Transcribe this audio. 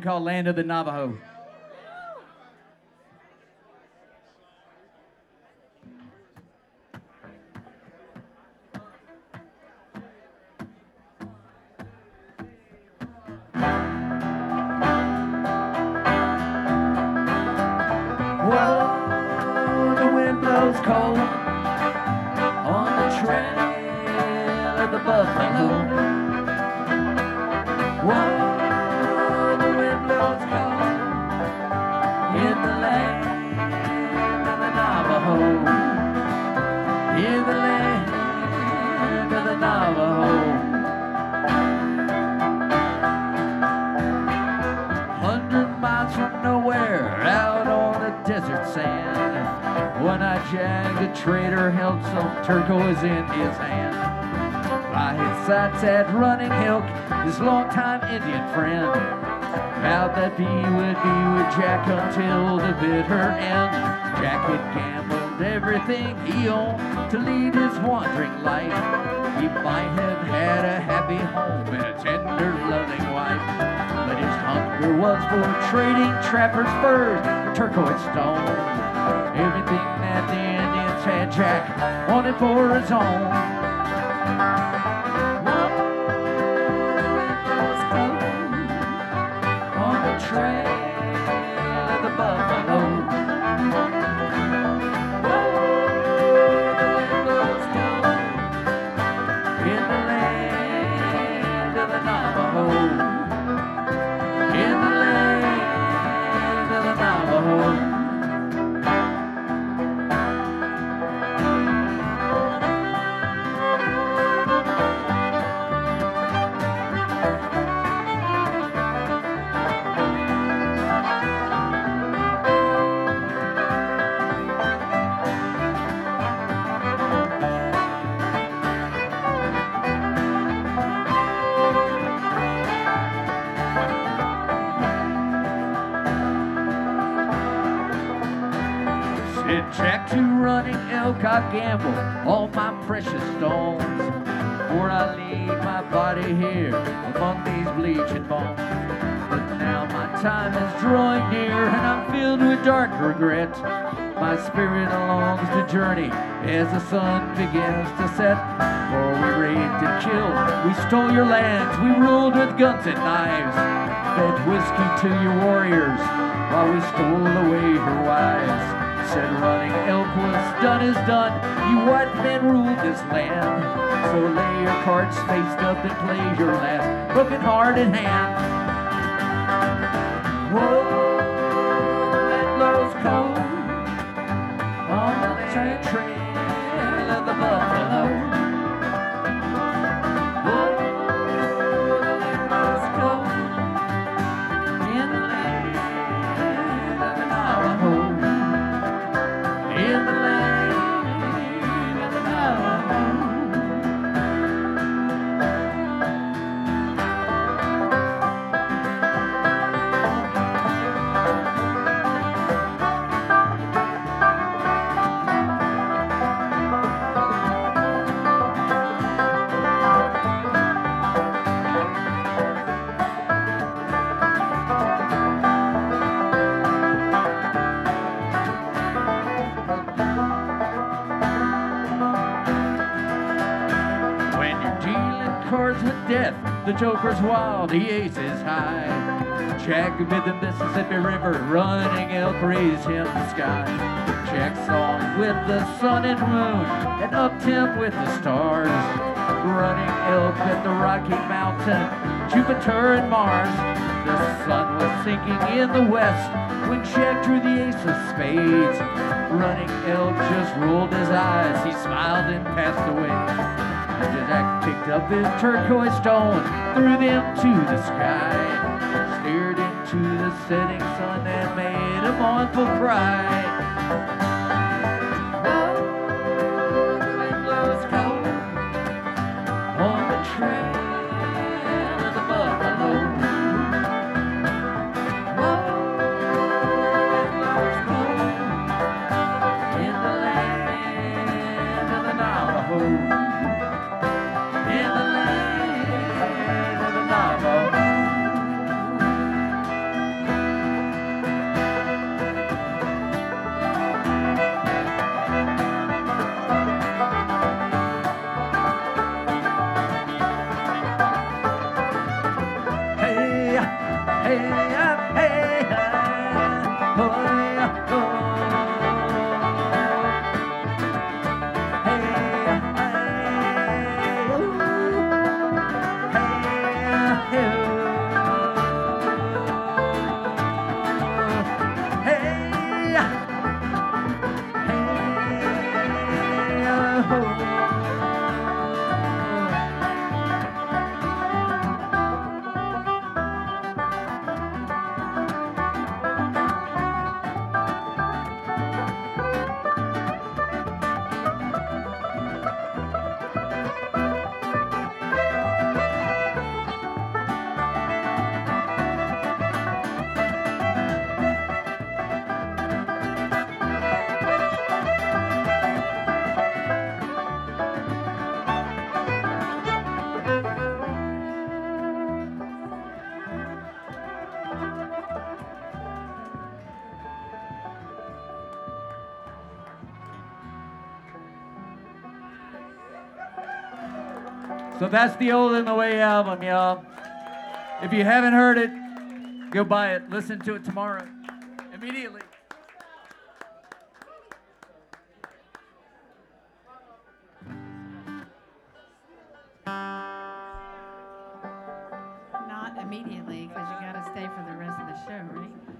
called Land of the Navajo. Well, the wind blows cold on the trail of the buffalo. Whoa, the wind blows cold in the land of the Navajo. In the land of the Navajo. 100 miles from nowhere, out on the desert sand, one-eyed Jag, the trader, held some turquoise in his hand. By his side sat Running Elk, his longtime Indian friend. Vowed that he would be with Jack until the bitter end. Jack had gambled everything he owned to lead his wandering life. He might have had a happy home and a tender, loving wife, but his hunger was for trading trappers' furs for turquoise stone. Everything that the Indians had, Jack wanted for his own. Trail of the buffalo. Whoa, the wind blows cold in the land of the Navajo. In the land of the Navajo. Said Jack to Running Elk, I gamble all my precious stones before I leave my body here among these bleaching bones. But now my time is drawing near and I'm filled with dark regret. My spirit longs to journey as the sun begins to set. For we raped and killed, we stole your lands, we ruled with guns and knives, fed whiskey to your warriors while we stole away your wives. Said Running Elk, what's done is done. You white men ruled this land. So lay your cards faced up and play your last broken-hearted hand. Whoa, the wind blows cold on the trail of the buffalo. Whoa, the wind blows cold in the land of the Navajo. In the land of the Navajo. Cards with death, the joker's wild, the ace is high. Jack amid the Mississippi River, Running Elk raised him the sky. Jack saw him with the sun and moon, and upped him with the stars. Running Elk at the Rocky Mountain, Jupiter and Mars. The sun was sinking in the west when Jack drew the ace of spades. Running Elk just rolled his eyes, he smiled and passed away. Jack picked up his turquoise stone, threw them to the sky, stared into the setting sun and made a mournful cry. Oh, the wind blows cold on the trail of the buffalo. Oh, the wind blows cold in the land of the Navajo. In the land of the Navajo. So that's the Old and the Way album, y'all. If you haven't heard it, go buy it. Listen to it tomorrow. Immediately. Not immediately, because you got to stay for the rest of the show, right?